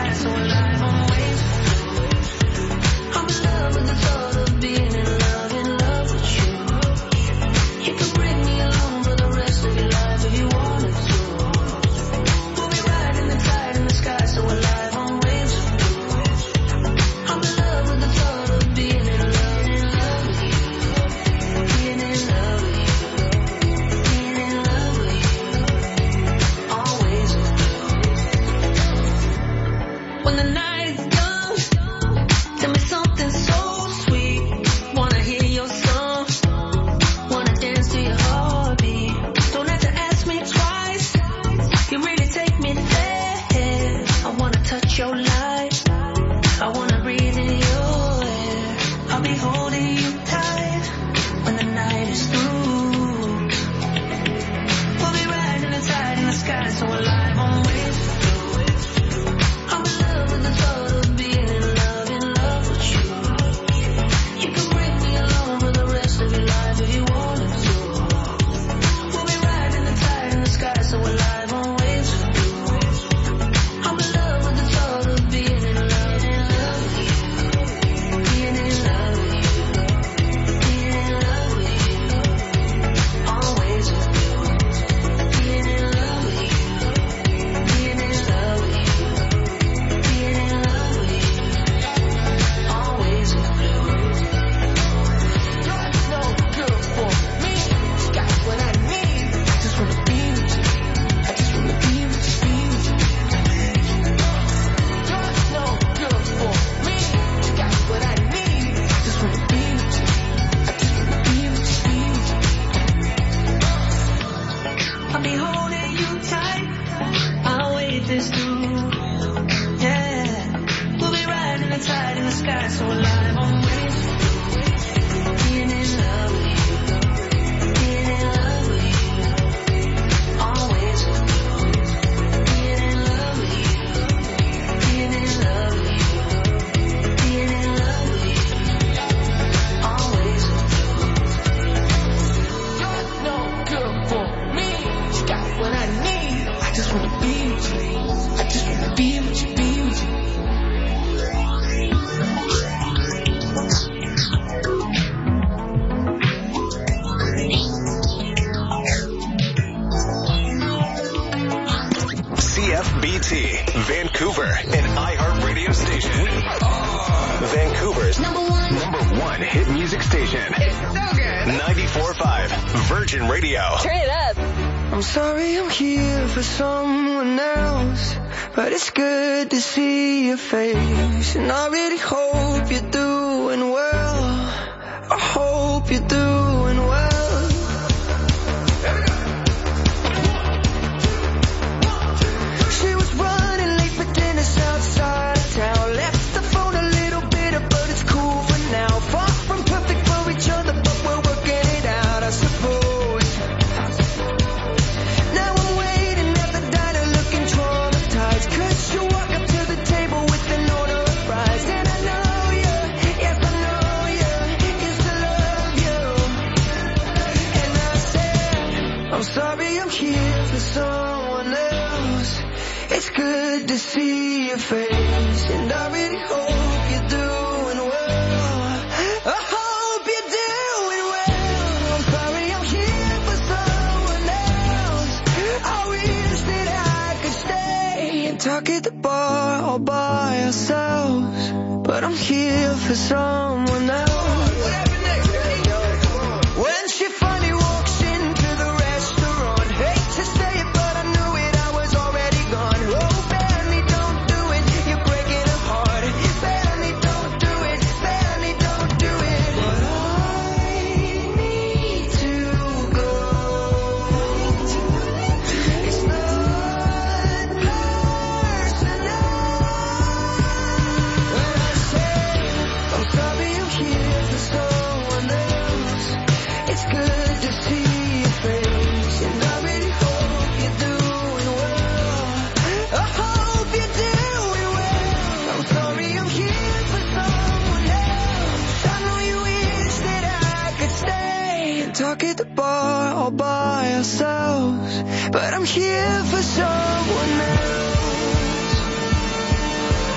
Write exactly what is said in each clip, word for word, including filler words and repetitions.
But I'm here for someone else.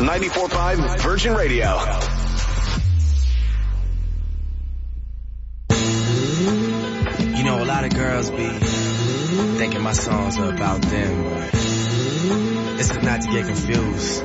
ninety-four point five Virgin Radio. You know, a lot of girls be thinking my songs are about them, but it's not to get confused.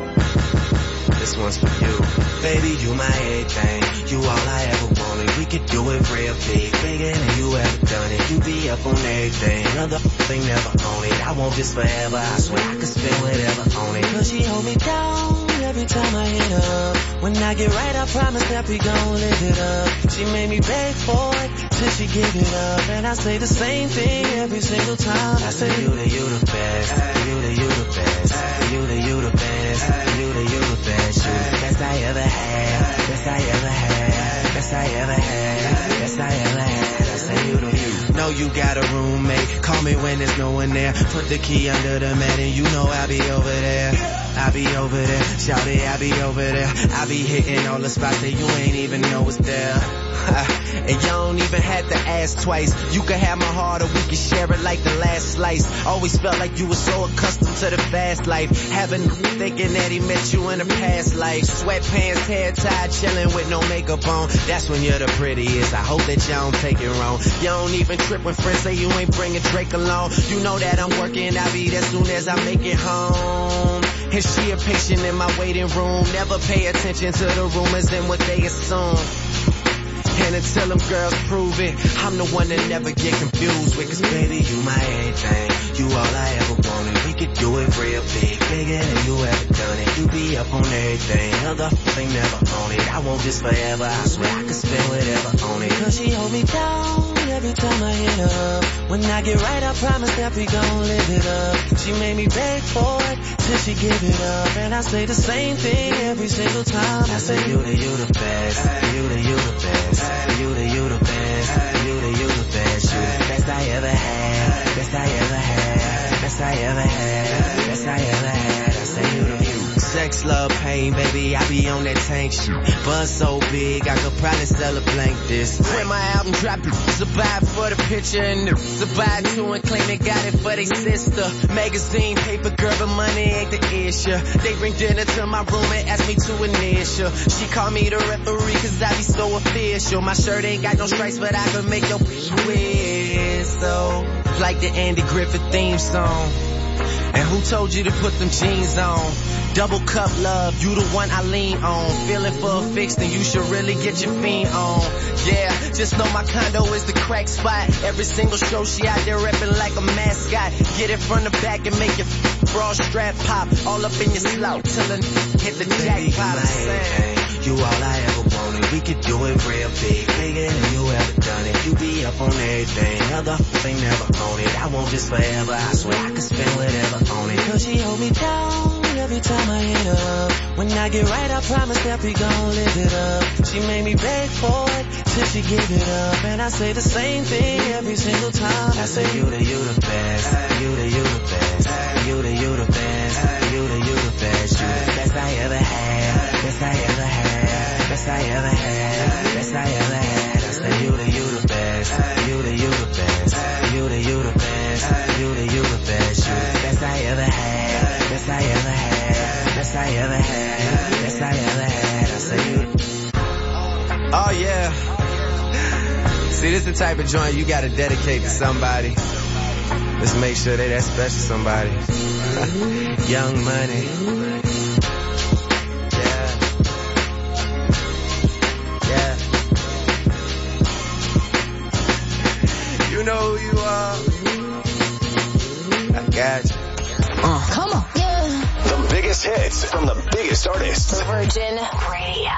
This one's for you. Baby, you my everything. You all I ever wanted. We could do it real big, bigger than you ever done it. You be up on everything. Other thing never own it. I want this forever. I swear I could spend whatever on it. Cause she hold me down every time I hit her. When I get right, I promise that we gon' live it up. She made me beg for it till she give it up. And I say the same thing every single time. I say you the, you the best. You the, you the best. You the, you the best. You the, you the best. You the best I ever had. Best I ever had. Best I ever had. Best I ever had. I say you the, you. Know you got a roommate. Call me when there's no one there. Put the key under the mat and you know I'll be over there. I be over there, shout it, I be over there. I be hitting all the spots that you ain't even know is there. And you don't even have to ask twice. You can have my heart or we can share it like the last slice. Always felt like you were so accustomed to the fast life. Having thinking that he met you in a past life. Sweatpants, hair tied, chilling with no makeup on. That's when you're the prettiest. I hope that you don't take it wrong. You don't even trip when friends say you ain't bringing Drake along. You know that I'm working, I'll be there soon as I make it home. And she a patient in my waiting room. Never pay attention to the rumors and what they assume. And until them girls prove it, I'm the one that never get confused with. Cause baby, you my everything. You all I ever wanted. We could do it real big, bigger than you ever done it. You be up on everything, other thing never own it. I want this forever, I swear I could spend whatever on it. Cause she hold me down every time I hit her. When I get right, I promise that we gon' live it up. She made me beg for it till she give it up. And I say the same thing every single time. I say you the, you the best. You the, you the best. You the, you the best. You the, you the best. You the best I ever had. Best I ever had. Best I ever had. Best I ever had. I say you the, you. Sex, love, pain, baby, I be on that tank shit. Buzz so big, I could probably sell a blank this. When my album drop, it's a buy for the picture and it's a buy two and claim they got it for their sister. Magazine, paper, girl, but money ain't the issue. They bring dinner to my room and ask me to initial. She call me the referee cause I be so official. My shirt ain't got no stripes, but I can make your whistle. Like the Andy Griffith theme song. And who told you to put them jeans on? Double cup love, you the one I lean on. Feeling for a fix, then you should really get your fiend on. Yeah, just know my condo is the crack spot. Every single show she out there repping like a mascot. Get it from the back and make your bra strap pop. All up in your slout till it hit the jackpot. You all I ever wanted. We could do it real big, bigger than you ever done it. You be up on everything, other thing never own it. I want this forever, I swear I could spend whatever on it. Cause she hold me down every time I hit her. When I get right, I promise that we gon' live it up. She made me beg for it till she give it up. And I say the same thing every single time. I say you the, you the best. You the, you the best. You the, you the best. You the, you the best. You the best I ever had. Best I ever had. Best I ever had. Best I ever had. I say you the, you the best. You the, you the best. You the, you the best. You the, you the best. You the best I ever had. Best I ever had. Best I ever had. Best I ever had. I say you. Oh yeah. See, this is the type of joint you gotta dedicate to somebody. Let's make sure they that special somebody. Young Money. You know who you are. I got you. Uh. Come on. Yeah. The biggest hits from the biggest artists. Virgin Radio.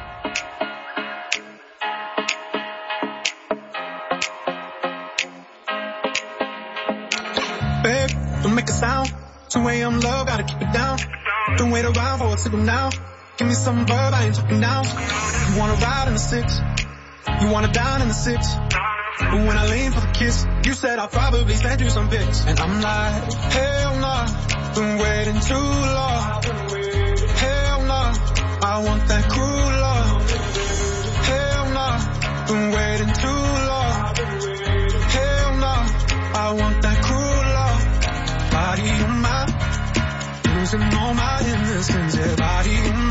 Babe, don't make a sound. two a.m. love, gotta keep it down. Don't wait around for a signal now. Give me some verb, I ain't talking down. You wanna ride in the six. You wanna down in the six. But when I lean for the kiss, you said I'll probably send you some pics. And I'm like, hell nah, been waiting too long. Hell nah, I want that cruel love. Hell nah, been waiting too long. Hell nah, I want that cruel love. Body on my, losing all my innocence. Yeah, body on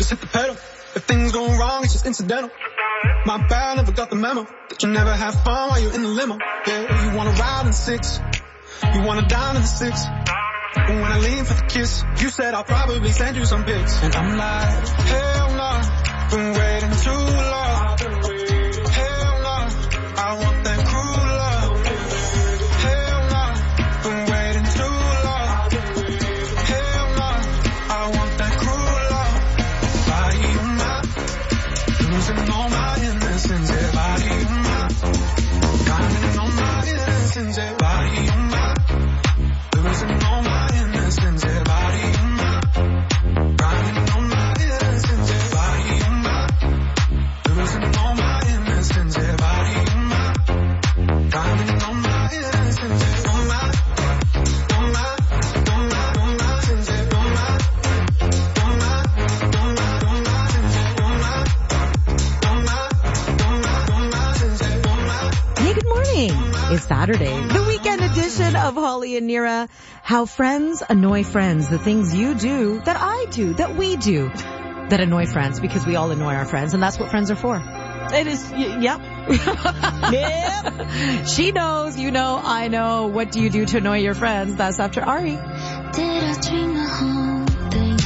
just hit the pedal. If things go wrong, it's just incidental. My bad, never got the memo that you never have fun while you're in the limo. Yeah, you wanna ride in the six, you wanna dine in the six. But when I lean for the kiss, you said I'll probably send you some pics. And I'm like, hell no, been waiting too long. Hell no, I want that cruel love. Hell no, been waiting too long. Hell no, I want that cruel love. Body on my, losing all my innocence. Yeah, body on my, diamond on my innocence. Yeah, body on my, losing all my innocence. Yeah, body on my, diamond on my innocence. Yeah, body on my, losing all my innocence. Yeah, body on my, diamond on my innocence. Yeah, on my, on my, on my, on my innocence. Yeah, on my, on my, on my, on my innocence. Yeah, on my, on my, on my, on my innocence. Yeah, on my. Hey, good morning. It's Saturday, the weekend edition of Holly and Nira. How friends annoy friends. The things you do, that I do, that we do, that annoy friends, because we all annoy our friends, and that's what friends are for. It is, y- yep. Yep. She knows, you know, I know. What do you do to annoy your friends? That's after Ari. Did I dream the whole thing?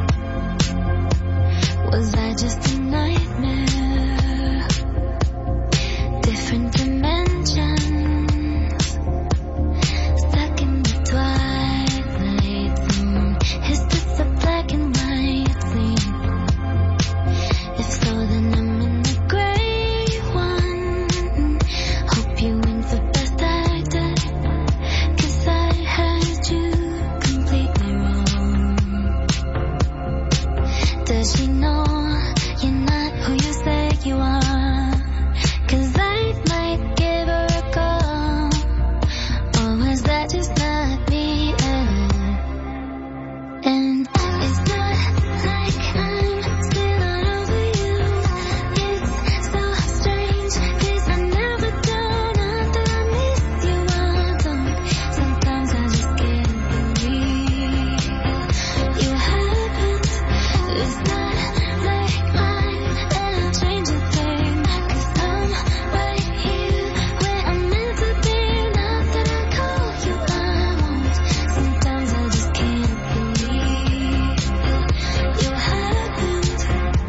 Was I just a nightmare? Different dimensions, stuck in the twilight zone. Is this a black and white scene? If so, then I'm in the gray one. Hope you win for best actor, 'cause I had you completely wrong. Does she know you're not who you say you are? 'Cause I might give her a call. Or was that just not me at all? And it's not like I'm still all over you. It's so strange, 'cause I never do. Not that I miss you, I don't. Sometimes I just can't believe you happened. It's not like mine, and I'll change a thing. 'Cause I'm right here where I'm meant to be. Not that I call you, I won't. Sometimes I just can't believe you happened.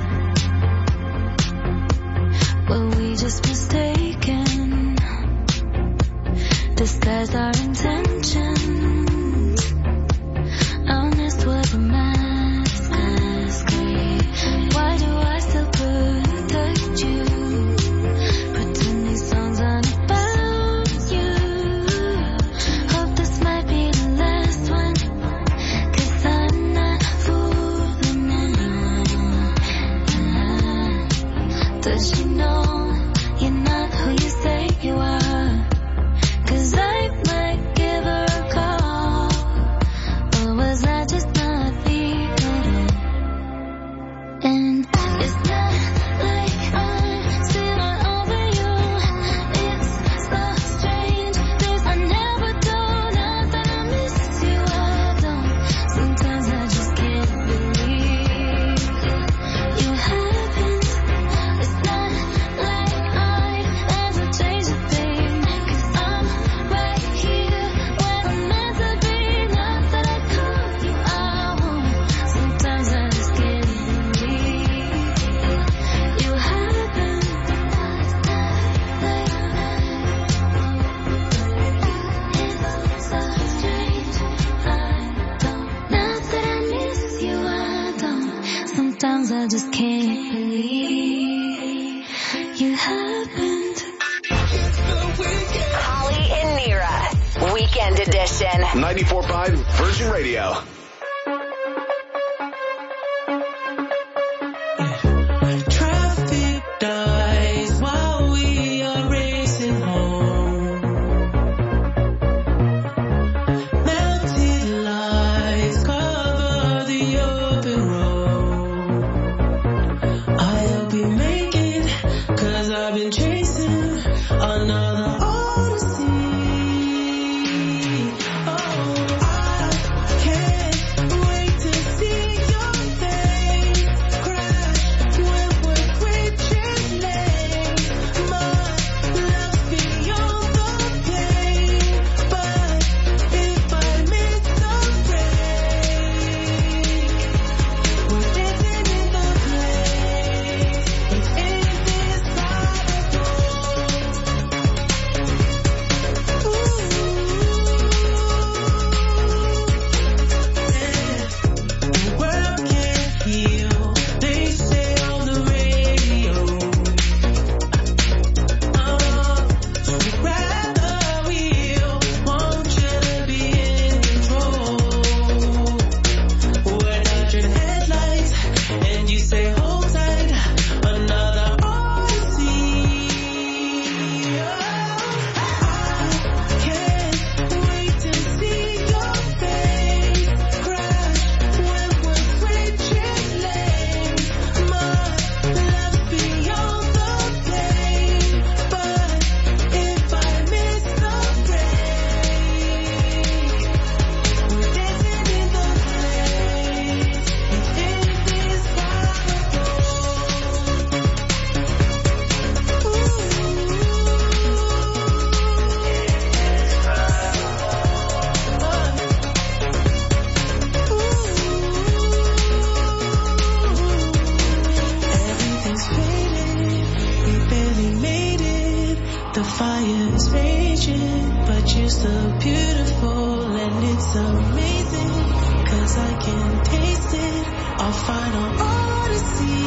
Were we just mistaken? Disguised our intentions. Honest was a mask. Why do I still protect you? Pretend these songs aren't about you. Hope this might be the last one, 'cause I'm not fooling anyone. Does she know you're not who you say you are? 'Cause I might give her a call. Or was I just not me at all? And it's not like I'm still all over you. It's so strange, 'cause I never do. Not that I miss you, I don't. Sometimes I just can't believe you happened. It's not like I'd ever change a thing. 'Cause I'm right here where I'm meant to be. Not that I call you, I won't. Sometimes I just can't believe you happened. It's so strange, I don't. Not that I miss you, I don't. Sometimes I just can't believe you happened. Holly and Nira, Weekend Edition. ninety-four point five Virgin Radio. Traffic dies while we are racing home. Melted lights cover the open road. I'll be making, 'cause I've been chasing another odyssey. Oh, I can't Our final odyssey.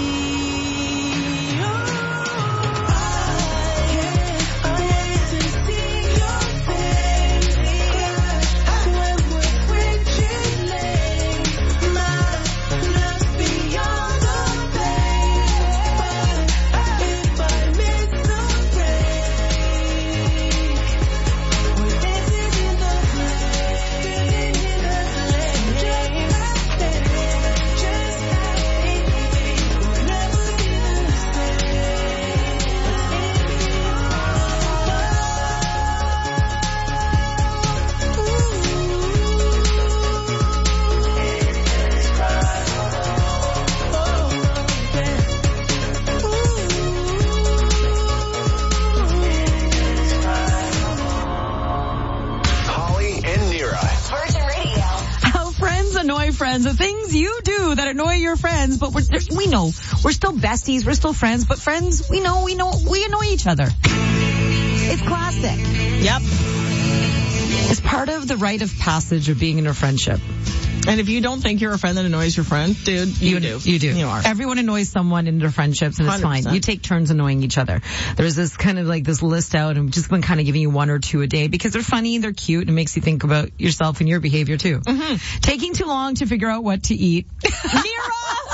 Friends, the things you do that annoy your friends, but we're, we know we're still besties, we're still friends, but friends, we know, we know, we annoy each other. It's classic. Yep. It's part of the rite of passage of being in a friendship. And if you don't think you're a friend that annoys your friend, dude, you, you do. You do. You are. Everyone annoys someone in their friendships, and it's one hundred percent fine. You take turns annoying each other. There's this kind of like this list out, and I've just been kind of giving you one or two a day because they're funny, they're cute, and it makes you think about yourself and your behavior too. Mm-hmm. Taking too long to figure out what to eat. Nira!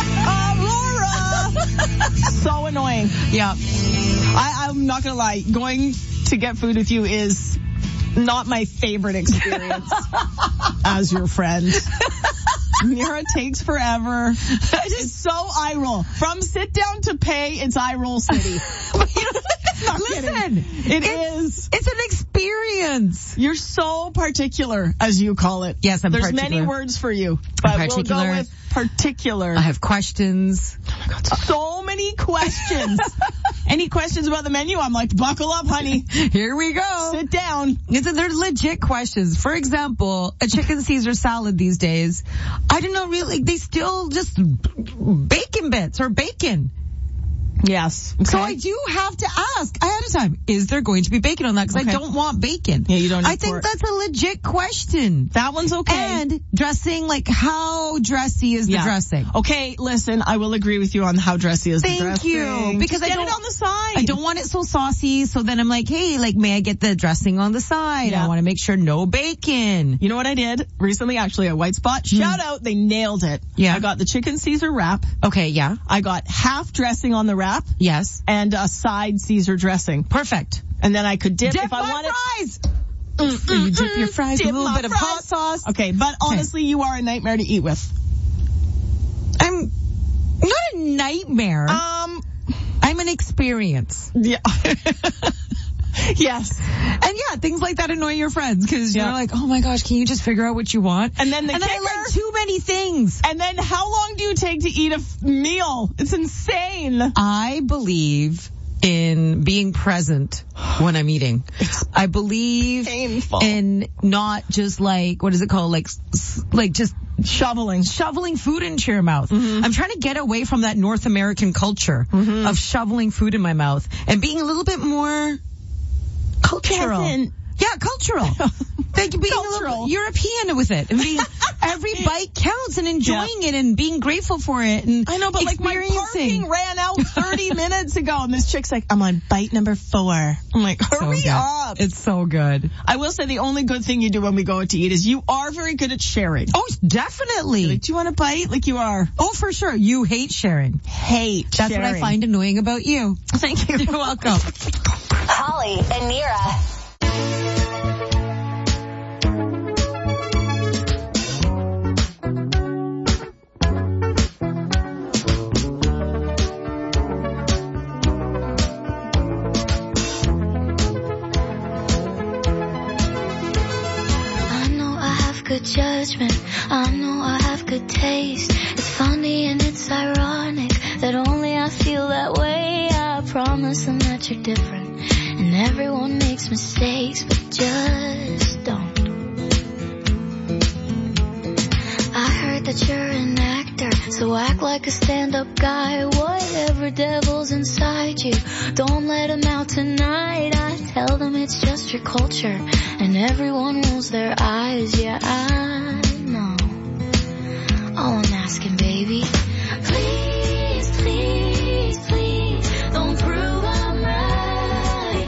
Aurora! So annoying. Yeah. I, I'm not gonna lie. Going to get food with you is not my favorite experience as your friend. Nira takes forever. It's so eye roll. From sit down to pay, it's eye roll city. Not Listen, It it's, is. It's an experience. You're so particular, as you call it. Yes, I'm There's particular. many words for you, but we'll particular. go with particular. I have questions. Oh my God, so many questions. Any questions about the menu? I'm like, buckle up, honey. Here we go. Sit down. It's a, they're legit questions. For example, a chicken Caesar salad these days, I don't know really, they still just bacon bits or bacon. Yes. Okay. So I do have to ask ahead of time, is there going to be bacon on that? Because Okay. I don't want bacon. Yeah, you don't need I think pork. that's a legit question. That one's okay. And dressing, like how dressy is the Yeah. dressing? Okay, listen, I will agree with you on how dressy is Thank the dressing. you. Because Just I get don't- it on the side. I don't want it so saucy, so then I'm like, hey, like, may I get the dressing on the side? Yeah. I want to make sure no bacon. You know what I did recently, actually, at White Spot? Shout out, they nailed it. Yeah. I got the chicken Caesar wrap. Okay, yeah. I got half dressing on the wrap Yes. and a side Caesar dressing. Perfect. And then I could dip, Dip if I my wanted. fries! So you dip your fries Dip with a little my bit of fries. hot sauce. Okay, but honestly, you are a nightmare to eat with. I'm not a nightmare. Um, I'm an experience. yeah. Yes. And yeah, things like that annoy your friends because Yeah. you're like, oh my gosh, can you just figure out what you want? And then the and then I kicker- like too many things. And then how long do you take to eat a f- meal? It's insane. I believe in being present when I'm eating. I believe Painful. in not just like, what is it called? Like, s- like just Shoveling. shoveling food into your mouth. Mm-hmm. I'm trying to get away from that North American culture Mm-hmm. of shoveling food in my mouth and being a little bit more cultural. Peasant. Yeah, cultural. Like being a Cultural. little European with it and being every bite counts and enjoying it and being grateful for it and I know, but like my experiencing. parking ran out thirty minutes ago, and this chick's like, I'm on bite number four. I'm like, So hurry good. up. It's so good. I will say the only good thing you do when we go out to eat is you are very good at sharing. Oh, definitely. Like, do you want a bite? Like you are. Oh, for sure. You hate sharing. Hate That's sharing. what I find annoying about you. Thank you. You're welcome. Holly and Nira. I know I have good judgment. I know I have good taste. It's funny and it's ironic that only I feel that way. I promise them that you're different. And everyone makes mistakes, but just don't. I heard that you're an actor, so act like a stand-up guy. Whatever devil's inside you, don't let him out tonight. I tell them it's just your culture, and everyone rolls their eyes. Yeah, I know. All I'm asking, baby, baby. Please, please, please, don't prove I'm right.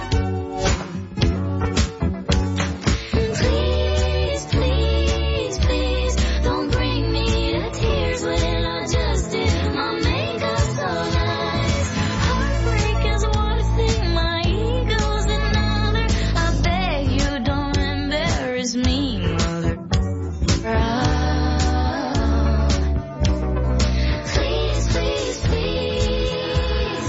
Please, please, please, don't bring me to tears when I just did my makeup so nice. Heartbreak is one thing, my ego's another. I beg you don't embarrass me, mother. Please, please, please.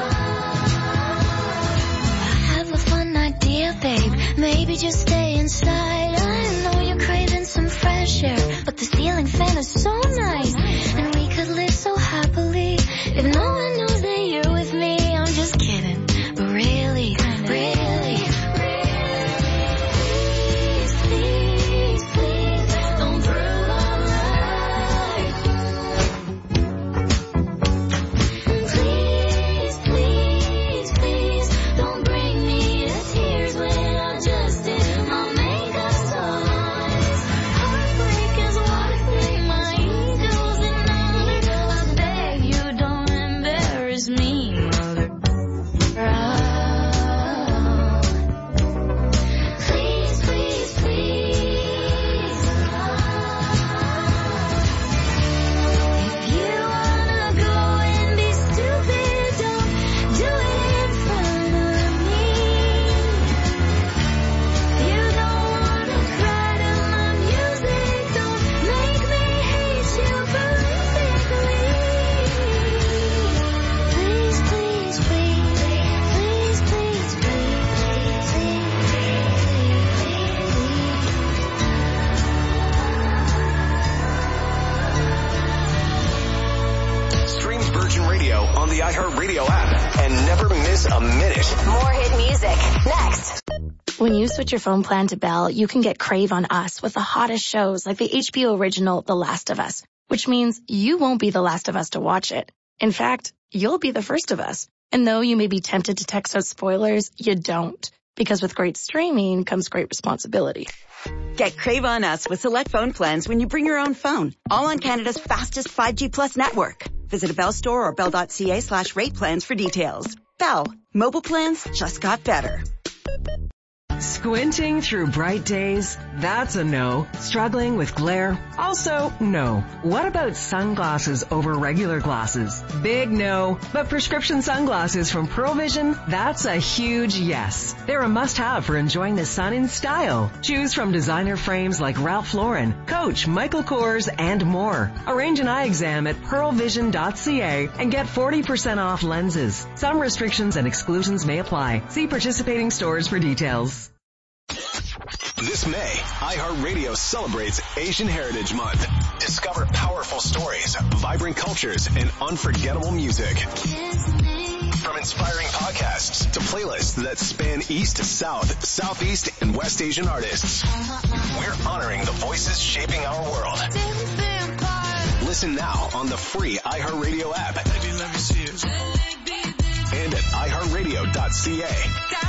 I have a fun idea, babe. Maybe just stay inside. I know you're craving some fresh air, but the ceiling fan is so nice, and we could live so happily if no one knows that you're with me. I'm just kidding, but really, really, please, please, please, don't prove I'm right. Please, please, please, don't bring me to tears when I just did my makeup so nice. Heartbreak is one thing, my ego's another. I beg you don't embarrass me, mother. Please, please, please. If you wanna go and be stupid, don't do it in front of me. You don't wanna cry to my music, don't make me hate you politically. Please, please, please, please, please, please, Stream Virgin Radio on the iHeartRadio app and never miss a minute. More hit music. Next. When you switch your phone plan to Bell, you can get Crave on Us with the hottest shows like the H B O original The Last of Us, which means you won't be the last of us to watch it. In fact, you'll be the first of us. And though you may be tempted to text out spoilers, you don't. Because with great streaming comes great responsibility. Get Crave on Us with select phone plans when you bring your own phone. All on Canada's fastest five G plus network. Visit a Bell store or bell.ca slash rate plans for details. Bell. Mobile plans just got better. Squinting through bright days? That's a no. Struggling with glare? Also, no. What about sunglasses over regular glasses? Big no. But prescription sunglasses from Pearl Vision? That's a huge yes. They're a must-have for enjoying the sun in style. Choose from designer frames like Ralph Lauren, Coach, Michael Kors, and more. Arrange an eye exam at pearl vision dot c a and get forty percent off lenses. Some restrictions and exclusions may apply. See participating stores for details. This May, iHeartRadio celebrates Asian Heritage Month. Discover powerful stories, vibrant cultures, and unforgettable music. From inspiring podcasts to playlists that span East to South, Southeast, and West Asian artists, we're honoring the voices shaping our world. Listen now on the free iHeartRadio app and at i heart radio dot c a.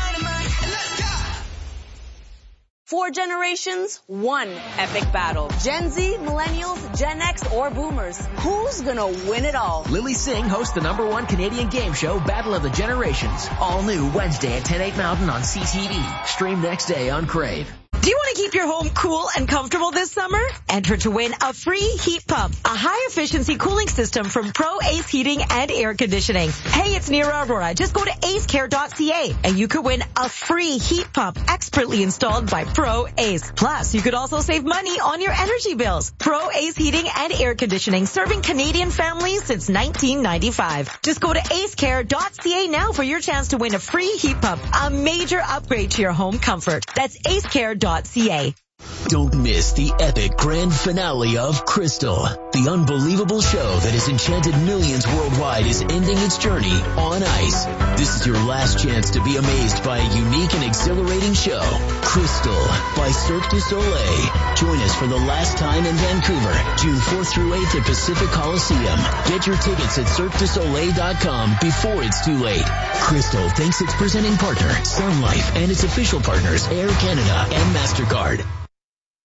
Four generations, one epic battle. Gen Z, millennials, Gen X, or boomers. Who's gonna win it all? Lily Singh hosts the number one Canadian game show, Battle of the Generations. All new Wednesday at ten, eight Mountain on C T V. Stream next day on Crave. Do you want to keep your home cool and comfortable this summer? Enter to win a free heat pump, a high-efficiency cooling system from Pro Ace Heating and Air Conditioning. Hey, it's Neera Aurora. Just go to ace care dot c a and you could win a free heat pump expertly installed by Pro Ace. Plus, you could also save money on your energy bills. Pro Ace Heating and Air Conditioning, serving Canadian families since nineteen ninety-five. Just go to ace care dot c a now for your chance to win a free heat pump, a major upgrade to your home comfort. That's ace care dot c a. Don't miss the epic grand finale of Crystal. The unbelievable show that has enchanted millions worldwide is ending its journey on ice. This is your last chance to be amazed by a unique and exhilarating show. Crystal by Cirque du Soleil. Join us for the last time in Vancouver, June fourth through eighth at Pacific Coliseum. Get your tickets at cirque du soleil dot com before it's too late. Crystal thanks its presenting partner, Sun Life, and its official partners, Air Canada and MasterCard.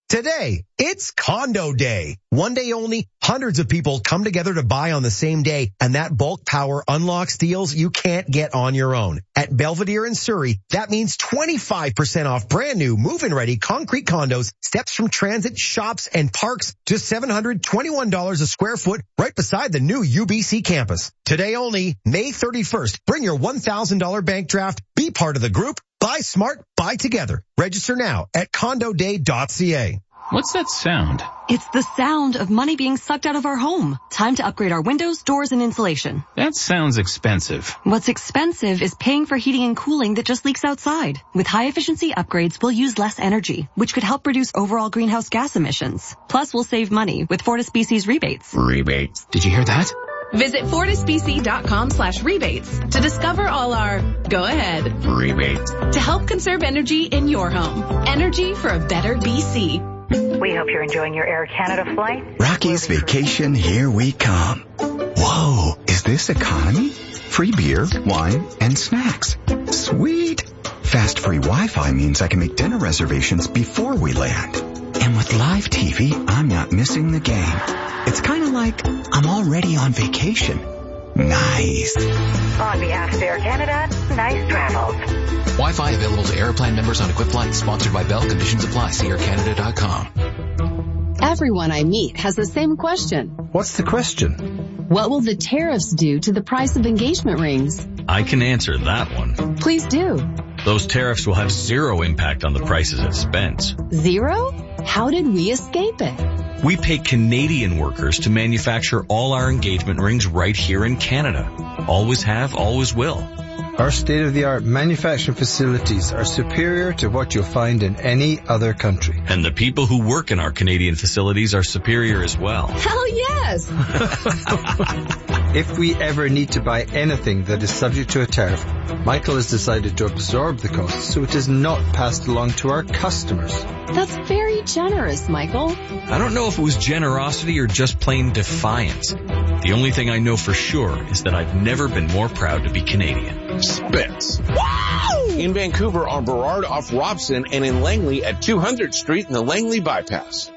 Today, it's Condo Day. One day only, hundreds of people come together to buy on the same day, and that bulk power unlocks deals you can't get on your own. At Belvedere in Surrey, that means twenty-five percent off brand new move-in ready concrete condos, steps from transit, shops, and parks, just seven hundred twenty-one dollars a square foot right beside the new U B C campus. Today only, May thirty-first, bring your one thousand dollars bank draft, be part of the group, buy smart, buy together. Register now at condo day dot c a. What's that sound? It's the sound of money being sucked out of our home. Time to upgrade our windows, doors, and insulation. That sounds expensive. What's expensive is paying for heating and cooling that just leaks outside. With high-efficiency upgrades, we'll use less energy, which could help reduce overall greenhouse gas emissions. Plus, we'll save money with FortisBC's rebates. Rebates. Did you hear that? Visit fortisbc.com slash rebates to discover all our go ahead rebates to help conserve energy in your home. Energy for a better B C. We hope you're enjoying your Air Canada flight. Rocky's Vacation, here we come. Whoa, is this economy? Free beer, wine, and snacks. Sweet. Fast free Wi-Fi means I can make dinner reservations before we land. And with live T V, I'm not missing the game. It's kind of like I'm already on vacation. Nice. On behalf of Air Canada, nice travels. Wi-Fi available to Airplan members on equipped flights. Sponsored by Bell. Conditions apply. See air canada dot com. Everyone I meet has the same question. What's the question? What will the tariffs do to the price of engagement rings? I can answer that one. Please do. Those tariffs will have zero impact on the prices at Spence. Zero? How did we escape it? We pay Canadian workers to manufacture all our engagement rings right here in Canada. Always have, always will. Our state-of-the-art manufacturing facilities are superior to what you'll find in any other country. And the people who work in our Canadian facilities are superior as well. Hell yes! If we ever need to buy anything that is subject to a tariff, Michael has decided to absorb the cost so it is not passed along to our customers. That's very generous, Michael. I don't know if it was generosity or just plain defiance. The only thing I know for sure is that I've never been more proud to be Canadian. Spence. Wow! In Vancouver on Burrard off Robson and in Langley at two hundredth Street in the Langley Bypass.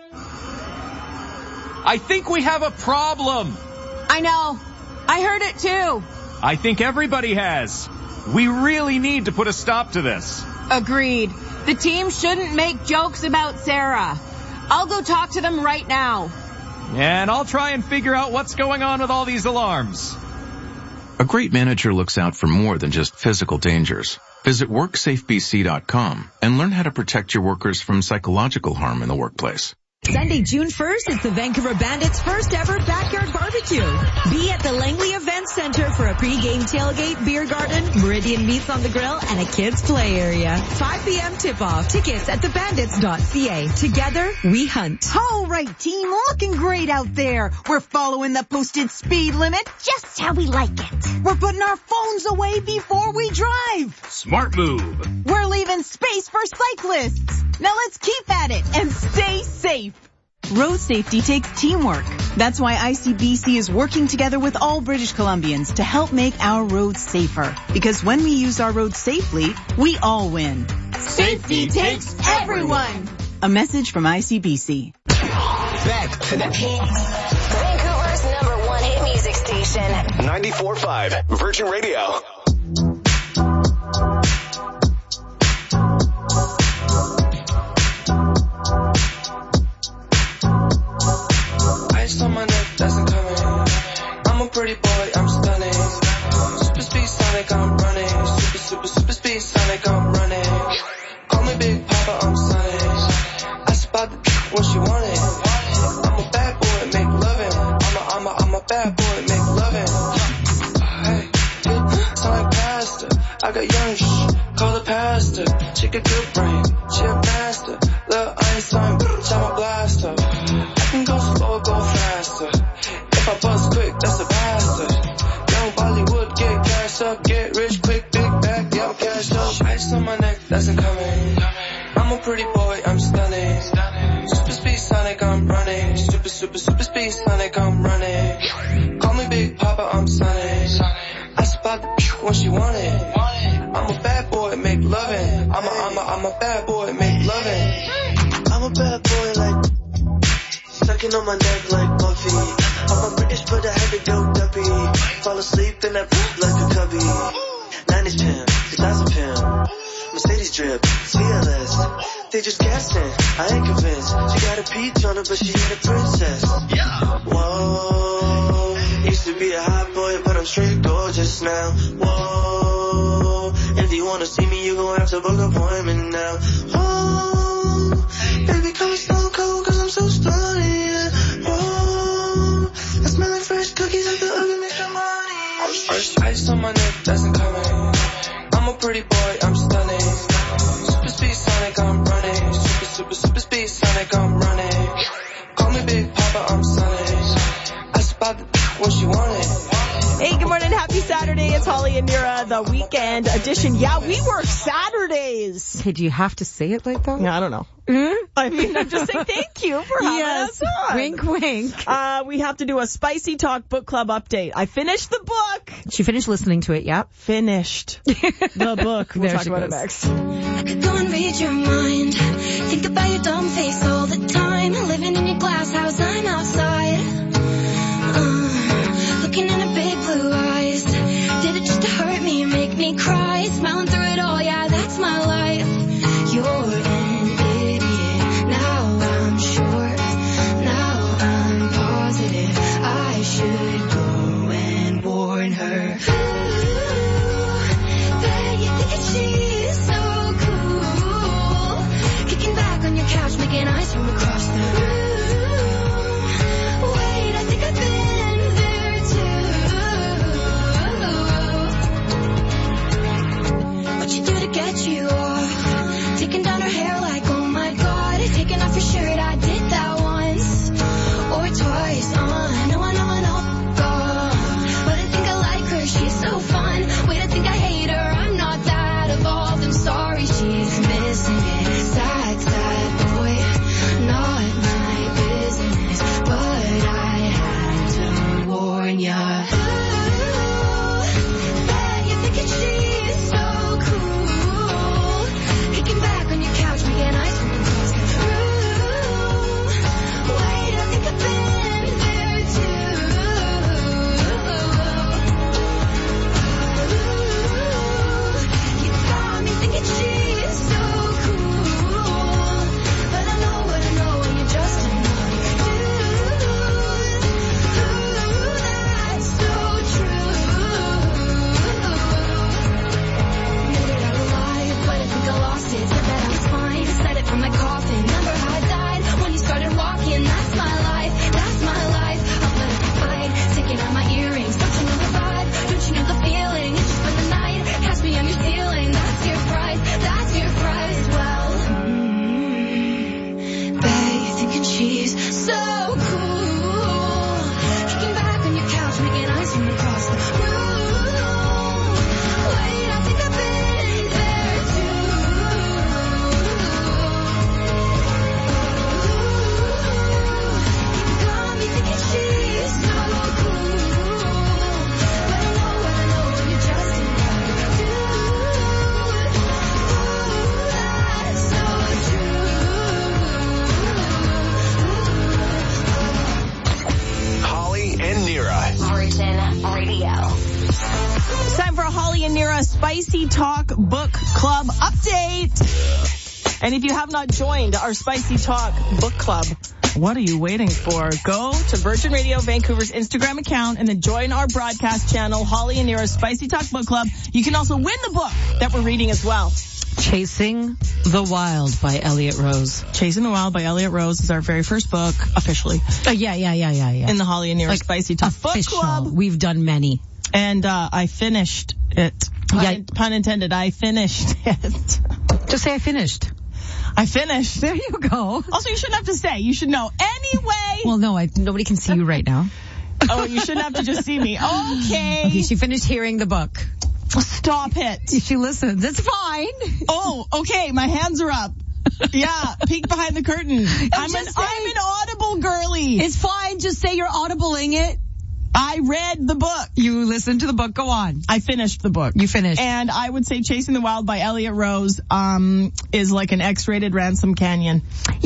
I think we have a problem. I know. I heard it too. I think everybody has. We really need to put a stop to this. Agreed. The team shouldn't make jokes about Sarah. I'll go talk to them right now. And I'll try and figure out what's going on with all these alarms. A great manager looks out for more than just physical dangers. Visit work safe b c dot com and learn how to protect your workers from psychological harm in the workplace. Sunday, June first, is the Vancouver Bandits' first ever backyard barbecue. Be at the Langley Event Center for a pre-game tailgate, beer garden, Meridian meats on the grill, and a kids' play area. five p.m. tip-off. Tickets at the bandits dot c a. Together, we hunt. All right, team. Looking great out there. We're following the posted speed limit just how we like it. We're putting our phones away before we drive. Smart move. We're leaving space for cyclists. Now let's keep at it and stay safe. Road safety takes teamwork. That's why I C B C is working together with all British Columbians to help make our roads safer. Because when we use our roads safely, we all win. Safety takes everyone. A message from I C B C. Back to the Vancouver's number one hit music station. ninety-four point five Virgin Radio. Ice on my neck, that's incoming. I'm a pretty boy, I'm stunning. Super speed Sonic, I'm running. Super, super, super speed Sonic, I'm running. Call me Big Papa, I'm Sonic. I spot the when she want it. I'm a bad boy, make loving. I'm a, I'm a, I'm a bad boy, make loving. Hey, Sonic pastor. I got young shh, call the pastor. She got good brain, she a master. Little Einstein, shot my blaster. I can go slow, go faster. If I bust quick, that's a bastard. Young Bollywood, get cashed up, get rich quick, big bag, yeah, I'm cashed up. Ice on my neck, that's incoming. I'm a pretty boy, I'm stunning. Super speed Sonic, I'm running. Super, super, super speed Sonic, I'm running. Call me Big Papa, I'm Sonic. I spot the when she want it. I'm a bad boy, make loving. I'm a, I'm a, I'm a bad boy, make loving. I'm a bad boy like Licking on my neck like Buffy. I'm a British, but I had to go duppy. Fall asleep in that poop like a cubby. nineties pimp, two thousand pimp. Mercedes drip, C L S. They just guessing, I ain't convinced. She got a peach on her, but she ain't a princess. Yeah. Whoa. Used to be a hot boy, but I'm straight gorgeous now. Whoa. If you wanna see me, you gon' have to book an appointment now. Whoa. Baby, call me Stone Cold, cause I'm so stunning. Yeah. Whoa. I smell like fresh cookies at the oven, make some money. Ice on my neck, that's incoming. I'm a pretty boy, I'm stunning. Super speed Sonic, I'm running. Super, super, super speed Sonic, I'm running. Call me Big Papa, I'm Sonic. I spot the what you wanted. Hey, good morning. Happy Saturday. It's Holly and Nira, the weekend edition. Yeah, we work Saturdays. Hey, do you have to say it like that? Yeah, I don't know. Mm-hmm. I mean, I'm just saying thank you for having yes. us on. Wink, wink. Uh, we have to do a Spicy Talk Book Club update. I finished the book. She finished listening to it, yeah? Finished the book. We'll there talk she about goes. it next. I could go and read your mind. Think about your dumb face all the time. Living in your glass house, I'm outside. Uh, looking in her big blue eyes. Did it just to hurt me, make me cry? Smiling through it all, yeah, that's my life. You're an idiot, now I'm sure. Now I'm positive I should go and warn her. Ooh, bet you think she's so cool. Kicking back on your couch, making eyes from across the room. Wait, I think I've been there too. What you do to get you off? Taking down her hair like, oh my god. Taking off your shirt, I did that once or twice. Uh, I know, I know, I know. God. But I think I like her, she's so fun. Wait, I think I hate her, I'm not that evolved. I'm sorry, she's missing it. Sad, sad boy, not my business. But I had to warn ya. Ooh, bet you're thinking she's so cool. Kicking back on your couch, making eyes from across the room. Wait, I think I've been there too. Ooh, you got me thinking she's so cool. But I know what I know when you're just another dude. Ooh, that's so true. Knew that I was alive, but I think I lost it. Said that I was fine, said it from my coffin. Remember how I died when you started walking. That's my life, that's my life. I'll let it fight, taking out my earrings. Don't you know the vibe? Don't you know the feeling? It's just for the night. Catch me on your ceiling. That's your price, that's your price. Well, mm, bet you're thinking she's so cool. Kicking back on your couch, making eyes from across the room. Wait, I think I've been there too. You got me thinking she's so cool. But I know what I know when you're just another dude. Ooh, that's so true. Holly and Nira. Virgin Radio. It's time for a Holly and Nira Spicy Talk Book Club update. And if you have not joined our Spicy Talk Book Club, what are you waiting for? Go to Virgin Radio Vancouver's Instagram account and then join our broadcast channel, Holly and Nira Spicy Talk Book Club. You can also win the book that we're reading as well. Chasing the Wild by Elliot Rose. Chasing the Wild by Elliot Rose is our very first book, officially. Uh, yeah, yeah, yeah, yeah, yeah. In the Holly and Nira Like, Spicy Talk official. Book Club. We've done many. And uh, I finished it. Pun, Yeah. pun intended, I finished it. Just say I finished. I finished. There you go. Also, you shouldn't have to say. You should know. Anyway. Well, no, I, nobody can see you right now. Oh, you shouldn't have to just see me. Okay. Okay, she finished hearing the book. Stop it. She listens. It's fine. Oh, okay. My hands are up. Yeah, peek behind the curtain. I'm an, I'm an audible girly. It's fine. Just say you're audibling it. I read the book. You listened to the book. Go on. I finished the book. You finished. And I would say Chasing the Wild by Elliot Rose um, is like an X-rated Ransom Canyon. Yeah.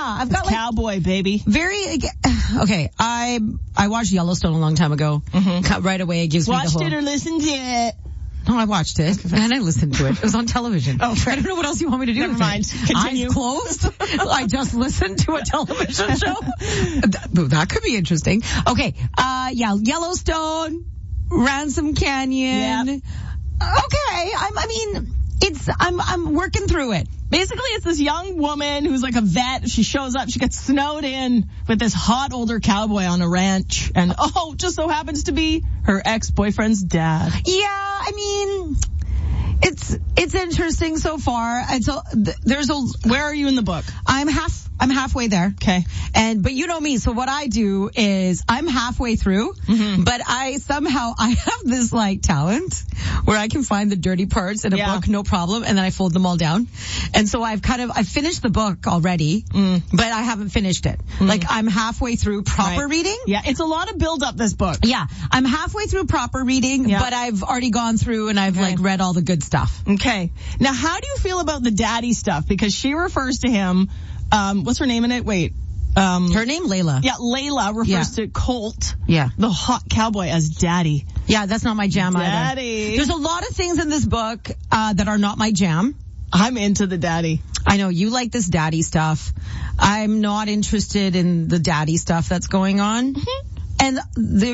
I've got like cowboy, baby. Very, okay, I I watched Yellowstone a long time ago. Mm-hmm. Right away, it gives Watched me the whole... it or listened to it? No, I watched it, and I listened to it. It was on television. Oh, I don't know what else you want me to do. Never with mind. It. Continue. Eyes closed. I just listened to a television show. That, that could be interesting. Okay, uh, yeah, Yellowstone, Ransom Canyon. Yep. Okay, I'm, I mean, it's, I'm, I'm working through it. Basically, it's this young woman who's like a vet. She shows up. She gets snowed in with this hot older cowboy on a ranch. And, oh, just so happens to be her ex-boyfriend's dad. Yeah, I mean, it's it's interesting so far. It's a, there's a... Where are you in the book? I'm half... I'm halfway there. Okay. And, but you know me, so what I do is I'm halfway through, mm-hmm. but I somehow, I have this like talent where I can find the dirty parts in a yeah. book, no problem, and then I fold them all down. And so I've kind of, I finished the book already, mm. but I haven't finished it. Mm. Like I'm halfway through proper right. reading. Yeah, it's a lot of build up, this book. Yeah, I'm halfway through proper reading, yeah. but I've already gone through and I've okay. like read all the good stuff. Okay. Now, how do you feel about the daddy stuff? Because she refers to him, Um, what's her name in it? Wait. Um, her name, Layla. Yeah, Layla refers yeah. to Colt, yeah. the hot cowboy, as daddy. Yeah, that's not my jam daddy. either. Daddy. There's a lot of things in this book uh, that are not my jam. I'm into the daddy. I know, you like this daddy stuff. I'm not interested in the daddy stuff that's going on. Mm-hmm. And the,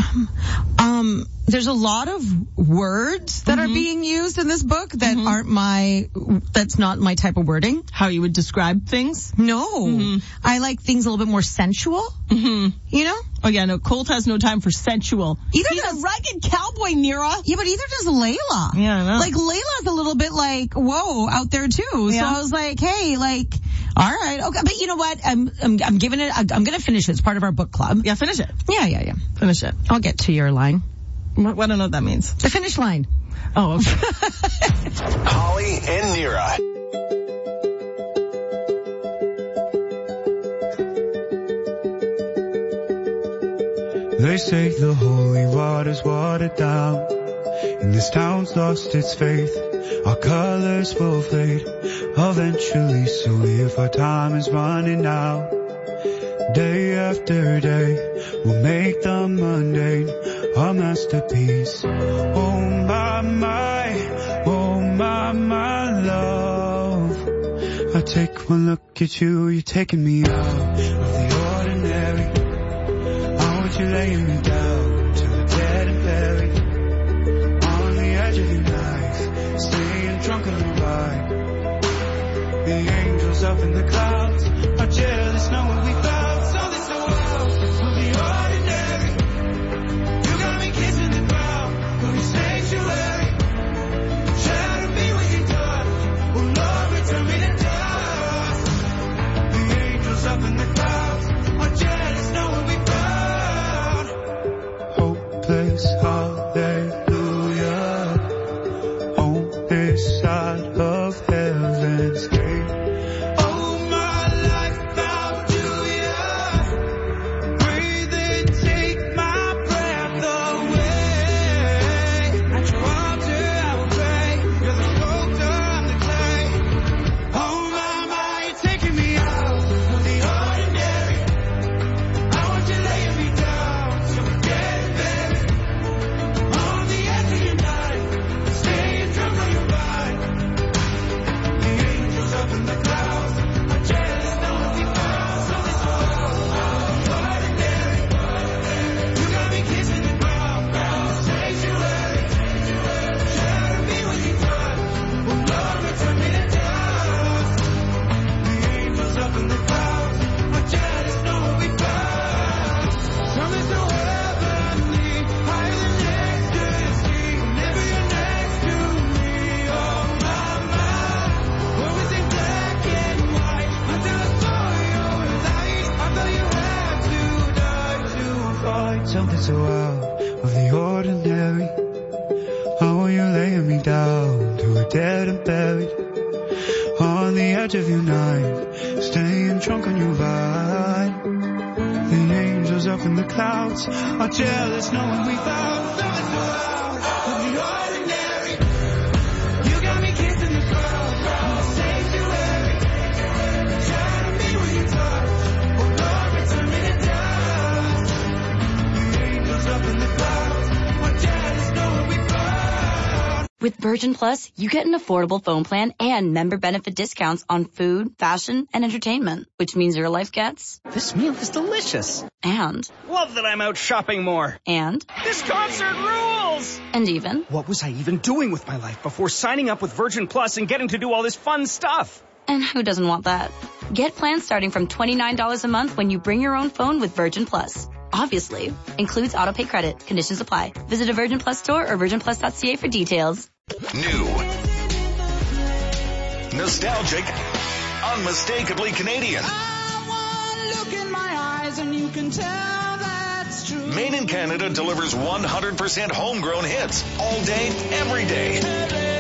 um, there's a lot of words that mm-hmm. are being used in this book that mm-hmm. aren't my, that's not my type of wording. How you would describe things? No. Mm-hmm. I like things a little bit more sensual. Mm-hmm. You know? Oh yeah, no, Colt has no time for sensual. Either He's does, a rugged cowboy, Nira. Yeah, but either does Layla. Yeah, I know. Like Layla's a little bit like, whoa, out there too. Yeah. So I was like, hey, like, all right, okay. But you know what? I'm, I'm, I'm giving it, I'm going to finish it. It's part of our book club. Yeah, finish it. Yeah, yeah, yeah. Finish it. I'll get to your line. What, I don't know what that means. The finish line. Oh, okay. Holly and Nira. They say the holy water's watered down, and this town's lost its faith. Our colors will fade eventually, so if our time is running out, day after day, we'll make the mundane our masterpiece. Oh my, my, oh my, my love. I take one look at you, you're taking me out of the ordinary. You're laying me down to the dead and buried on the edge of your knife, staying drunk on the ride. The angels up in the clouds are jealous knowing we found something so out of the ordinary. You got me kissing the ground for your sanctuary. Shadow me when you touch, oh Lord, return me to dust. The angels up in the clouds are jealous knowing we found hopeless, hallelujah, on this side of heaven's gate. Oh, my life found you, yeah. Breathe and take my breath away. At your altar I will pray. You're the sculptor, I'm the clay. Oh, my, my, you're taking me out of the ordinary. I want you laying me down so we get something so out of the ordinary. Oh, you're laying me down to a dead and buried on the edge of your night, staying drunk on your ride. The angels up in the clouds are jealous knowing we found something so out of the ordinary. You got me kissing the crowd, on the sanctuary. Shadow me when you touch. With Virgin Plus, you get an affordable phone plan and member benefit discounts on food, fashion, and entertainment, which means your life gets... This meal is delicious. And... Love that I'm out shopping more. And... This concert rules! And even... What was I even doing with my life before signing up with Virgin Plus and getting to do all this fun stuff? And who doesn't want that? Get plans starting from twenty-nine dollars a month when you bring your own phone with Virgin Plus. Obviously, includes autopay credit. Conditions apply. Visit a Virgin Plus store or virgin plus dot c a for details. New. Nostalgic. Unmistakably Canadian. Look in my eyes and you can tell that's true. Made in Canada delivers one hundred percent homegrown hits all day, every day.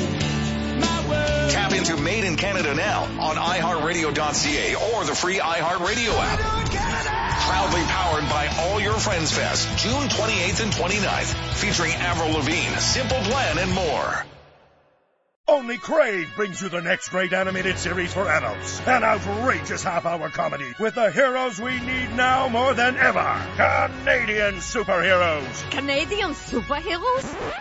Tap into Made in Canada now on i heart radio dot c a or the free iHeartRadio app. Proudly powered by All Your Friends Fest, June twenty-eighth and twenty-ninth, featuring Avril Lavigne, Simple Plan, and more. Only Crave brings you the next great animated series for adults. An outrageous half-hour comedy with the heroes we need now more than ever. Canadian superheroes. Canadian superheroes?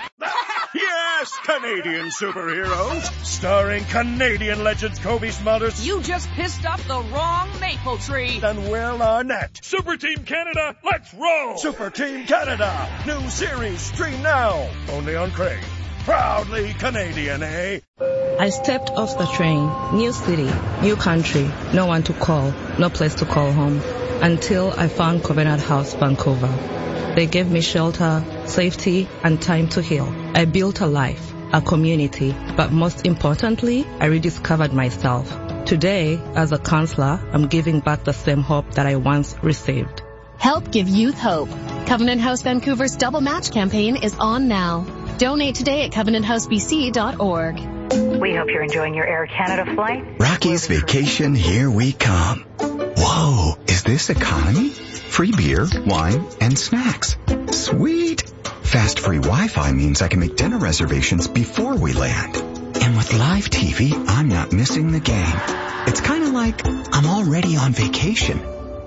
Yes, Canadian superheroes. Starring Canadian legends Kobe Smulders. You just pissed off the wrong maple tree. And Will Arnett. Super Team Canada, let's roll. Super Team Canada. New series, stream now. Only on Crave. Proudly Canadian, eh? I stepped off the train. New city, new country, no one to call, no place to call home. Until I found Covenant House, Vancouver. They gave me shelter, safety, and time to heal. I built a life, a community, but most importantly, I rediscovered myself. Today, as a counselor, I'm giving back the same hope that I once received. Help give youth hope. Covenant House Vancouver's Double Match campaign is on now. Donate today at covenant house b c dot org. We hope you're enjoying your Air Canada flight. Rocky's Vacation, here we come. Whoa, is this economy? Free beer, wine, and snacks. Sweet. Fast free Wi-Fi means I can make dinner reservations before we land. And with live T V, I'm not missing the game. It's kind of like I'm already on vacation.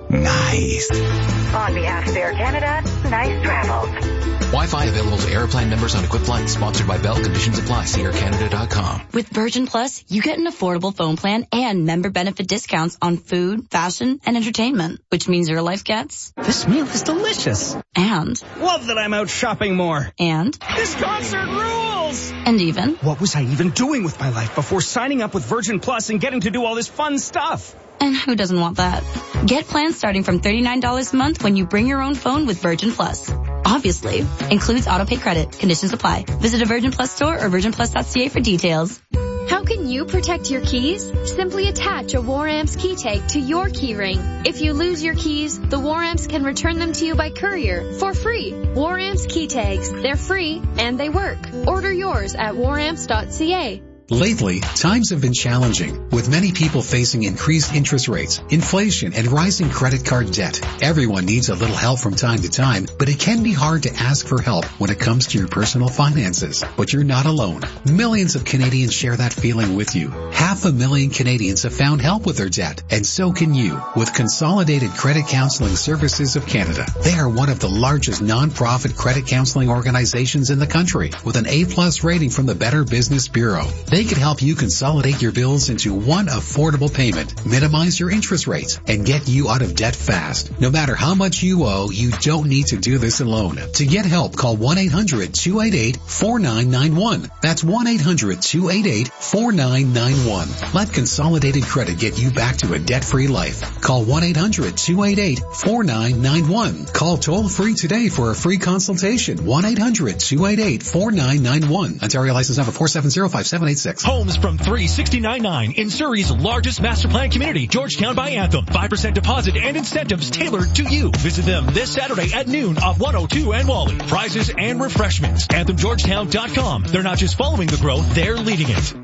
Nice. On behalf of Air Canada, nice travels. Wi-Fi available to Aeroplan members on equipped flights. Sponsored by Bell. Conditions apply. See air canada dot com. With Virgin Plus, you get an affordable phone plan and member benefit discounts on food, fashion, and entertainment, which means your life gets... This meal is delicious. And... Love that I'm out shopping more. And... This concert rules. And even... What was I even doing with my life before signing up with Virgin Plus and getting to do all this fun stuff? And who doesn't want that? Get plans starting from thirty-nine dollars a month when you bring your own phone with Virgin Plus. Obviously, includes autopay credit. Conditions apply. Visit a Virgin Plus store or virgin plus dot c a for details. How can you protect your keys? Simply attach a Waramps key tag to your key ring. If you lose your keys, the Waramps can return them to you by courier for free. Waramps key tags. They're free and they work. Order yours at waramps dot c a. Lately, times have been challenging, with many people facing increased interest rates, inflation, and rising credit card debt. Everyone needs a little help from time to time, but it can be hard to ask for help when it comes to your personal finances. But you're not alone. Millions of Canadians share that feeling with you. Half a million Canadians have found help with their debt, and so can you, with Consolidated Credit Counseling Services of Canada. They are one of the largest non-profit credit counseling organizations in the country, with an A-plus rating from the Better Business Bureau. They can help you consolidate your bills into one affordable payment, minimize your interest rates, and get you out of debt fast. No matter how much you owe, you don't need to do this alone. To get help, call one eight hundred two eight eight four nine nine one. That's one eight hundred two eight eight four nine nine one. Let Consolidated Credit get you back to a debt-free life. Call one eight hundred two eight eight four nine nine one. Call toll-free today for a free consultation. one eight hundred two eight eight four nine nine one. Ontario license number four seven zero five seven eight six. Homes from three sixty-nine nine in Surrey's largest master plan community, Georgetown by Anthem. five percent deposit and incentives tailored to you. Visit them this Saturday at noon off one oh two and Wally. Prizes and refreshments. anthem georgetown dot com. They're not just following the growth, they're leading it.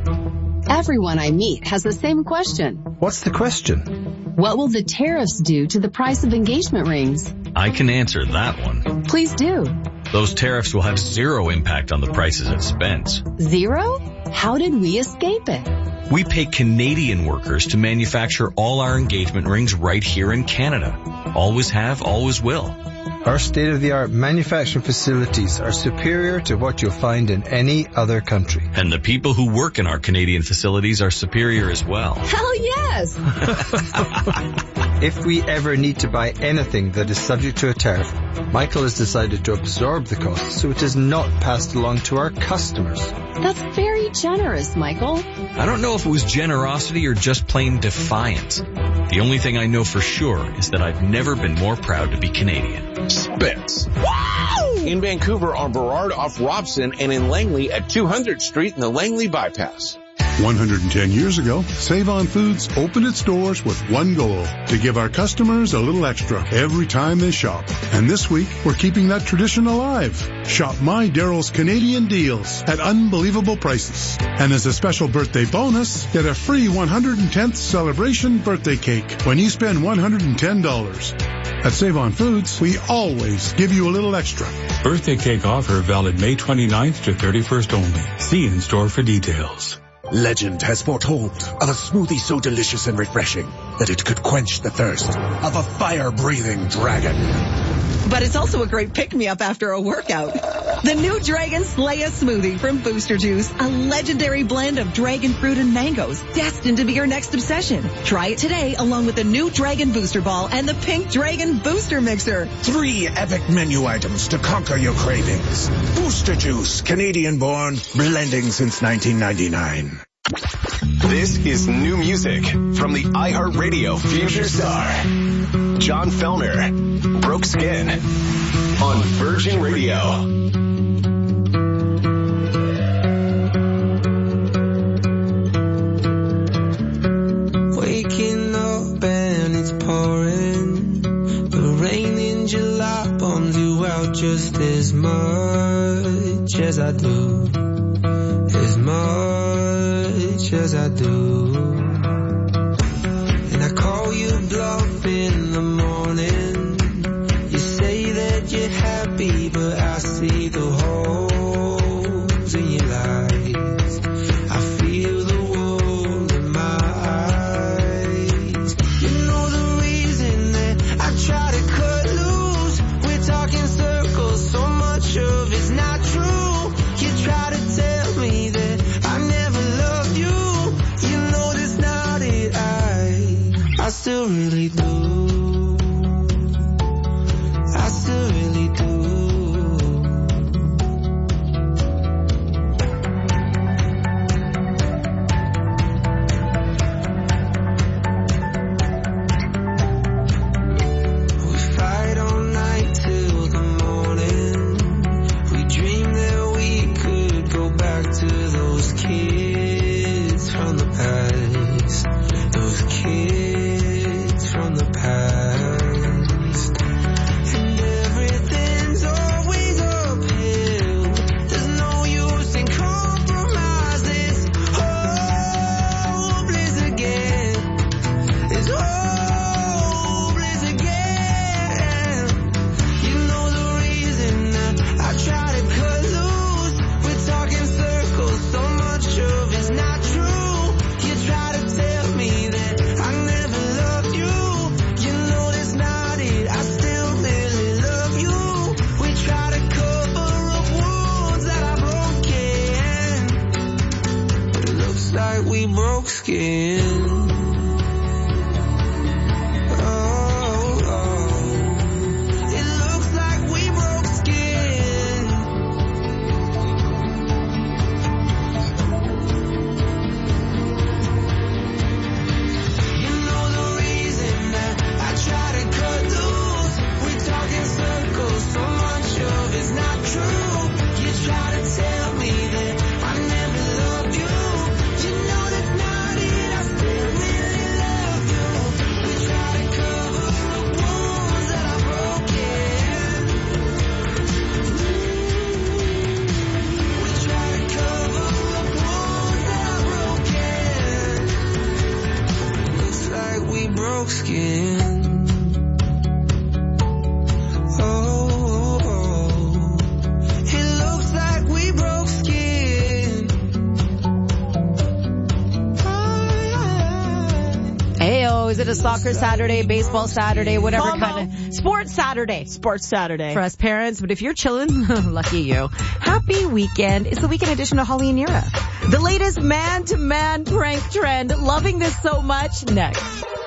Everyone I meet has the same question. What's the question? What will the tariffs do to the price of engagement rings? I can answer that one. Please do. Those tariffs will have zero impact on the prices at Spence. Zero? How did we escape it? We pay Canadian workers to manufacture all our engagement rings right here in Canada. Always have, always will. Our state-of-the-art manufacturing facilities are superior to what you'll find in any other country. And the people who work in our Canadian facilities are superior as well. Hell yes! If we ever need to buy anything that is subject to a tariff, Michael has decided to absorb the cost so it is not passed along to our customers. That's very generous, Michael. I don't know if it was generosity or just plain defiance. The only thing I know for sure is that I've never been more proud to be Canadian. Spitz. Wow! In Vancouver on Burrard off Robson and in Langley at two hundredth Street in the Langley Bypass. one hundred ten years ago, Save-On Foods opened its doors with one goal, to give our customers a little extra every time they shop. And this week, we're keeping that tradition alive. Shop My Daryl's Canadian deals at unbelievable prices. And as a special birthday bonus, get a free one hundred tenth celebration birthday cake when you spend one hundred ten dollars. At Save-On Foods, we always give you a little extra. Birthday cake offer valid May twenty-ninth to thirty-first only. See in store for details. Legend has foretold of a smoothie so delicious and refreshing that it could quench the thirst of a fire-breathing dragon. But it's also a great pick-me-up after a workout. The new Dragon Slaya smoothie from Booster Juice, a legendary blend of dragon fruit and mangoes, destined to be your next obsession. Try it today along with the new Dragon Booster Ball and the Pink Dragon Booster Mixer. Three epic menu items to conquer your cravings. Booster Juice, Canadian-born, blending since nineteen ninety-nine. This is new music from the iHeartRadio Future Star. John Fellner, Broke Skin, on Virgin Radio. Waking up and it's pouring. The rain in July bombs you out just as much as I do. As much as I do. And I call you bluff in the morning. You say that you're happy, but I see the holes in your lies. I feel the wound in my eyes. You know the reason that I try to cut loose. We're talking circles, so much of it's not true. You try to tell me that I never loved you. You know that's not it. I, I still really do. I still really do. We fight all night till the morning. We dream that we could go back to those kids from the past. Those kids from the past. And everything's always uphill. There's no use in compromise. It's hopeless again. It's hopeless again. You know the reason that I try to cut loose. We're talking circles, so much of it's not true. You try to tell me that I never loved you. You know that's not it. I still really love you. We try to cover up wounds that are broken. But it looks like we broke skin. Oh, oh. It looks like we broke skin. You know the reason that I try to cut loose. We're talking circles, so much of it's not true. You try to tell me that I never loved you. You know that's not it. I still it a soccer Saturday, baseball Saturday, whatever Combo. kind of sports Saturday. Sports Saturday. For us parents, but if you're chilling, lucky you. Happy weekend. It's the weekend edition of Holly and Nira. The latest man-to-man prank trend. Loving this so much. Next.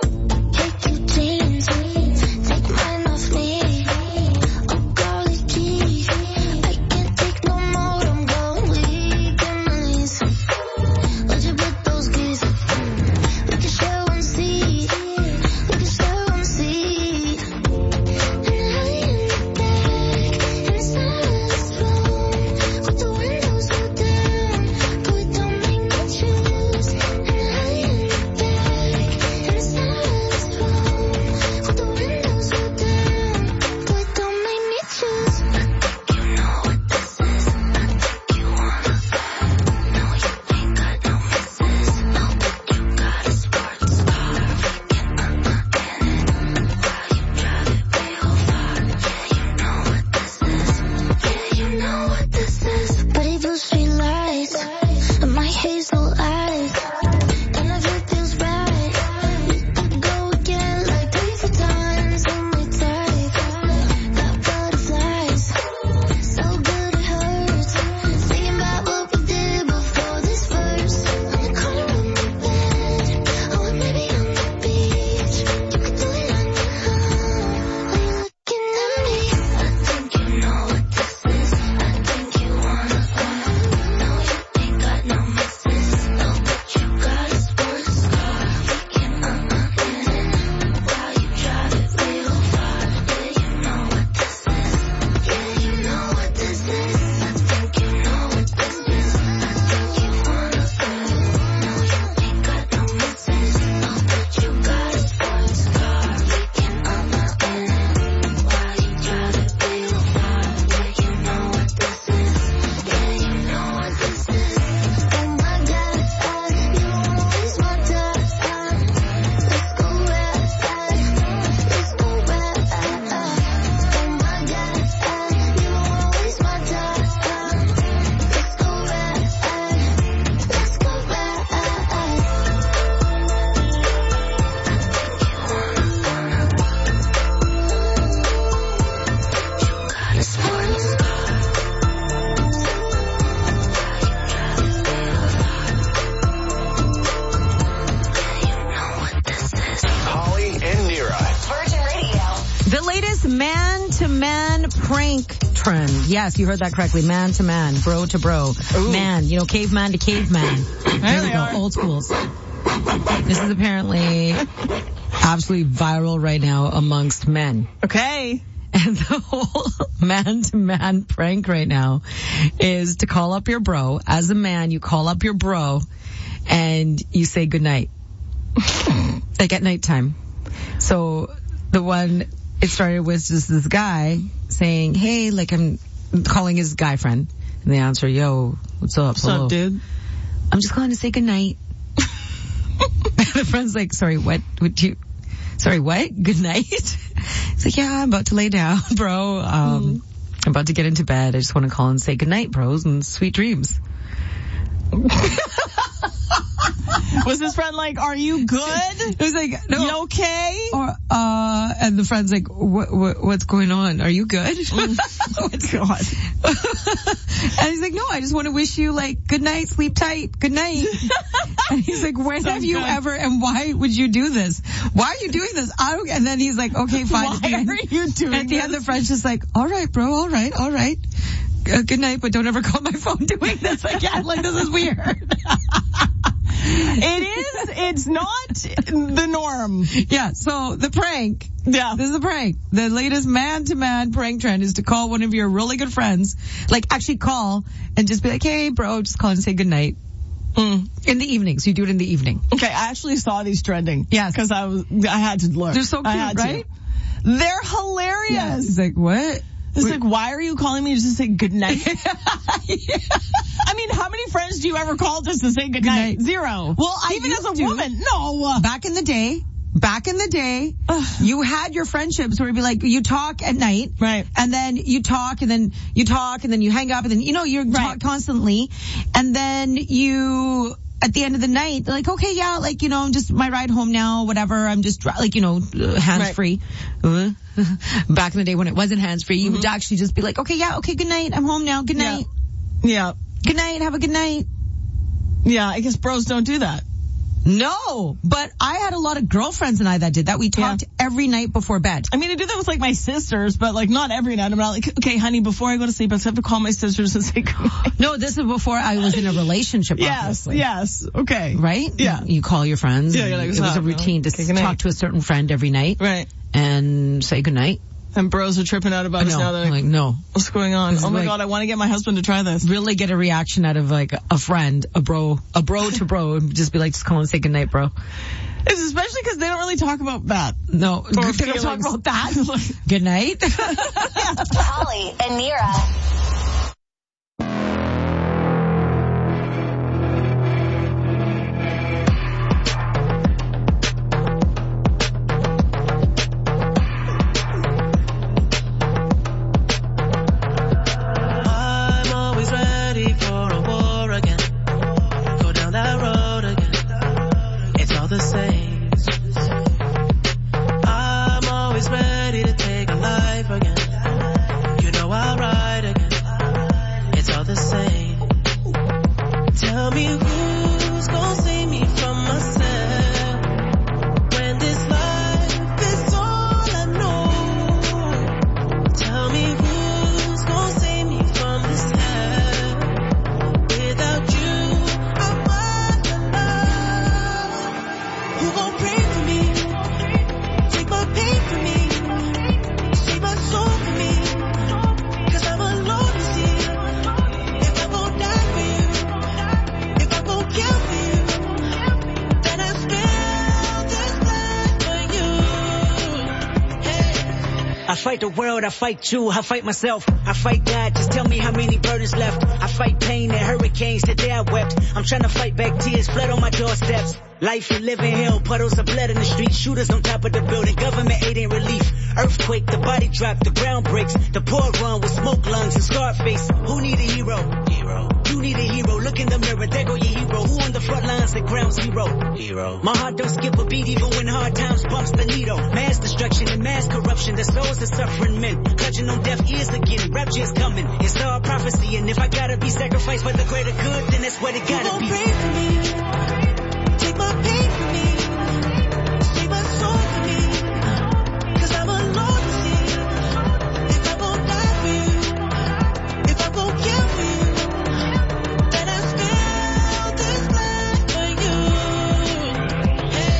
Yes, you heard that correctly. Man to man, bro to bro. Ooh. Man, you know, caveman to caveman. There we go, are. Old schools. This is apparently absolutely viral right now amongst men. Okay. And the whole man to man prank right now is to call up your bro. As a man, you call up your bro and you say goodnight. Like at nighttime. So the one, it started with just this guy saying, hey, like I'm calling his guy friend. And they answer, yo, what's up? What's Hello. up, dude? I'm just calling to say goodnight. The friend's like, sorry, what would you, sorry, what? Good night? He's like, yeah, I'm about to lay down, bro. Um, mm. I'm about to get into bed. I just want to call and say goodnight, bros, and sweet dreams. Was his friend like, are you good? It was like, no. You okay? Or, uh, and the friend's like, what, what, what's going on? Are you good? Mm. Oh, God. And he's like, no, I just want to wish you like, good night, sleep tight, good night. And he's like, when have you good. ever, and why would you do this? Why are you doing this? I don't, and then he's like, okay, fine. Why are you doing At the this? end, the friend's just like, all right, bro, all right, all right. Uh, good night, but don't ever call my phone doing this again. Like, this is weird. It is. It's not the norm. Yeah. So the prank. Yeah. This is the prank. The latest man-to-man prank trend is to call one of your really good friends. Like, actually call and just be like, hey, bro, just call and say goodnight. Mm. In the evening. So you do it in the evening. Okay. I actually saw these trending. Yes. Because I was, I had to look. They're so cute, right? To. They're hilarious. Yeah. It's like, what? It's like, why are you calling me just to say goodnight? Yeah. I mean, how many friends do you ever call just to say goodnight? Good Zero. Well, I even as a to. woman, no. Back in the day, back in the day, you had your friendships where it'd be like, you talk at night. Right. And then you talk and then you talk and then you hang up and then, you know, you right. talk constantly. And then you at the end of the night, they're like, okay, yeah, like, you know, just my ride home now, whatever. I'm just like, you know, uh, hands free. Right. Uh, back in the day when it wasn't hands free, you mm-hmm. would actually just be like, okay, yeah, okay, good night. I'm home now. Good night. Yeah. yeah. Good night. Have a good night. Yeah, I guess bros don't do that. No, but I had a lot of girlfriends and I that did that. We talked yeah. every night before bed. I mean, I do that with like my sisters, but like not every night. I'm not like, okay, honey, before I go to sleep, I just have to call my sisters and say goodnight. No, this is before I was in a relationship. yes, obviously. yes, okay. Right? Yeah. You, you call your friends. Yeah, you're like, it was a routine to okay, talk to a certain friend every night. Right. And say goodnight. And bros are tripping out about us now. They're like, like, no. What's going on? This oh my like, God, I want to get my husband to try this. Really get a reaction out of like a friend, a bro, a bro to bro, and just be like, just call and say goodnight, bro. It's especially because they don't really talk about that. No, or they feelings. don't talk about that. Good night. Holly and Nira. I fight the world, I fight you, I fight myself, I fight God, just tell me how many burdens left. I fight pain and hurricanes, today I wept. I'm trying to fight back tears, blood on my doorsteps. Life you live in hell, puddles of blood in the street, shooters on top of the building, government aid ain't relief. Earthquake, the body drop, the ground breaks, the poor run with smoke lungs and scar face. Who need a hero? Hero. You need a hero, look in the mirror, there go your hero. Who on the front lines at ground zero? Hero. My heart don't skip a beat even when hard times bumps the needle. Mass destruction and mass corruption, the souls of suffering men, clutching on deaf ears again, rapture's coming. It's all prophecy, and if I gotta be sacrificed for the greater good, then that's what it gotta be. Pray for me, take my pain from me, save my soul for me, cause I'm alone to see. If I gon' die for you, if I gon' kill for you, then I spill this blood for you.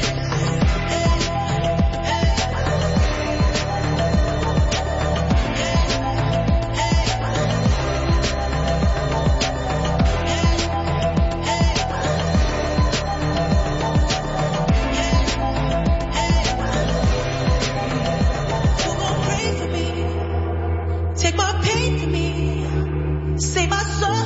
Hey, hey, take my pain from me, save my soul.